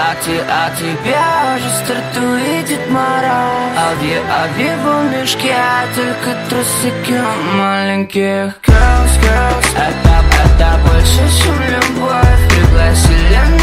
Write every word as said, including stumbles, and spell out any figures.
а, те, а тебя уже стартует Дед Мороз. Ави, ави в мешке, только трусики маленьких girls, girls. Это, это больше, чем любовь. Пригласили